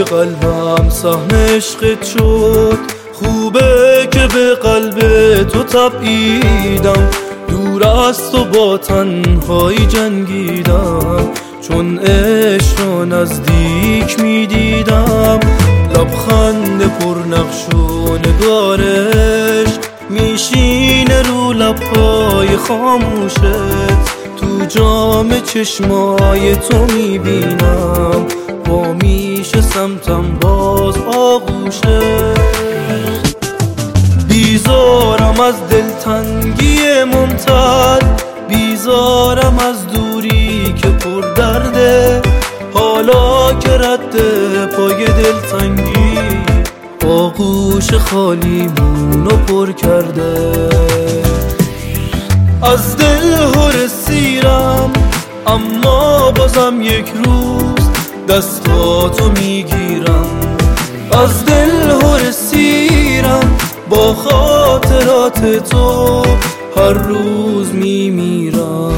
قلبم سهم عشقت شد. خوبه که به قلب تو تبعیدم، دور از تو با تنهایی جنگیدم. چون عشق را نزدیک میدیدم، لبخند پرنقش و نگارش میشینه رو لبهای خاموشت. تو جام چشمای تو میبینم، با میشه سمتم باز آغوشه. بیزارم از دلتنگی ممتد، بیزارم از دوری که پر درده. حالا که رد پای دلتنگی، آغوش خالیمونو پر کرده. از دل هر سیرم، اما بازم یک روز دستاتو میگیرم. از دل هر سیرم، با خاطرات تو هر روز میمیرم.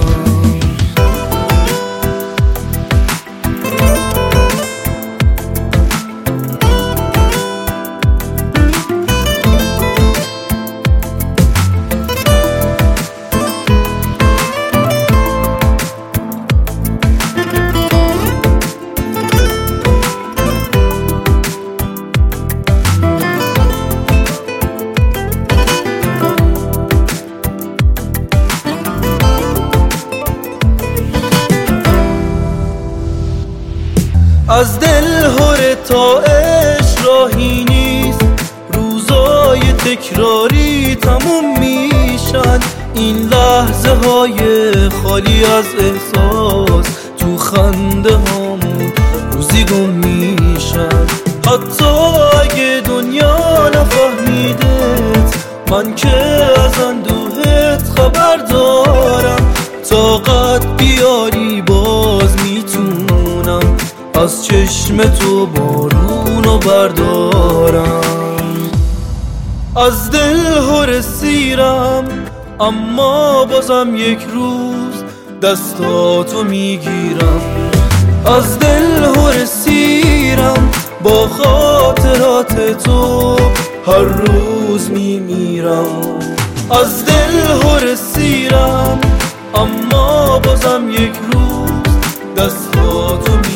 از دل هر تا عشق راهی نیست، روزای تکراری تموم میشن. این لحظه های خالی از احساس، تو خنده هامون روزی گم میشن. حتی اگه دنیا نفهمیدت، من که از اندوهت خبر دارم. طاقت بیاری باز میتونم، از چشم تو بارونو بردارم. از دل هر سیرم، اما بازم یک روز دستاتو میگیرم. از دل هر سیرم، با خاطرات تو هر روز میمیرم. از دل هر سیرم، اما بازم یک روز دستاتو میگیرم.